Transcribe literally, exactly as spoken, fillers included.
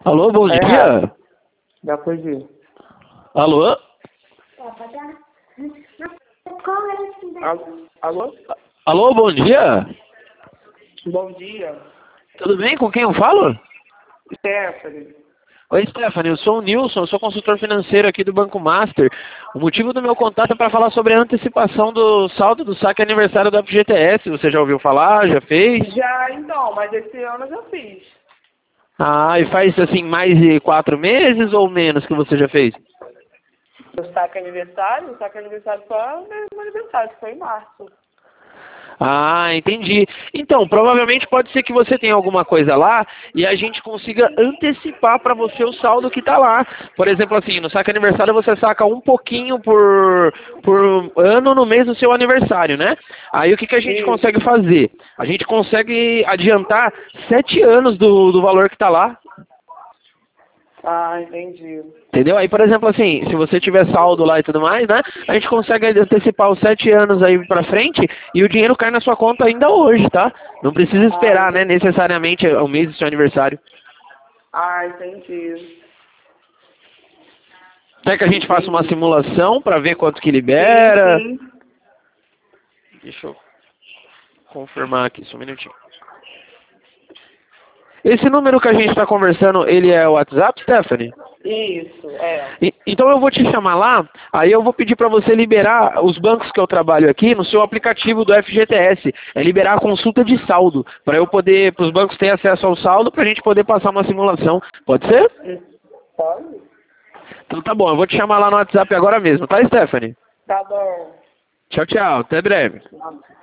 Alô, bom É, dia. dá pra ir. Alô? Alô? Alô? Alô, bom dia. Bom dia. Tudo bem? Com quem eu falo? Stephanie. Oi, Stephanie. Eu sou o Nilson, eu sou consultor financeiro aqui do Banco Master. O motivo do meu contato é para falar sobre a antecipação do saldo do saque aniversário do F G T S. Você já ouviu falar? Já fez? Já, então, mas esse ano eu já fiz. Ah, e faz assim mais de quatro meses ou menos que você já fez? O saque aniversário, o saque aniversário foi o mesmo aniversário, que foi em março. Ah, entendi. Então, provavelmente pode ser que você tenha alguma coisa lá e a gente consiga antecipar para você o saldo que está lá. Por exemplo, assim, no saque aniversário você saca um pouquinho por, por ano no mês do seu aniversário, né? Aí o que, que a gente Isso. consegue fazer? A gente consegue adiantar sete anos do, do valor que está lá. Ah, entendi. Entendeu? Aí, por exemplo, assim, se você tiver saldo lá e tudo mais, né? A gente consegue antecipar os sete anos aí pra frente e o dinheiro cai na sua conta ainda hoje, tá? Não precisa Ah, esperar, né, entendi. necessariamente o mês do seu aniversário. Ah, entendi. Quer que a gente faça uma Entendi. simulação pra ver quanto que Sim, libera? sim. Deixa eu confirmar aqui, só um minutinho. Esse número que a gente está conversando, ele é o WhatsApp, Stephanie? Isso, é. E- Então eu vou te chamar lá, aí eu vou pedir para você liberar os bancos que eu trabalho aqui no seu aplicativo do F G T S. É liberar a consulta de saldo, para eu poder, para os bancos terem acesso ao saldo, para a gente poder passar uma simulação. Pode ser? Hum, Pode? Então tá bom, eu vou te chamar lá no WhatsApp agora mesmo, tá, Stephanie? Tá bom. Tchau, tchau, até breve.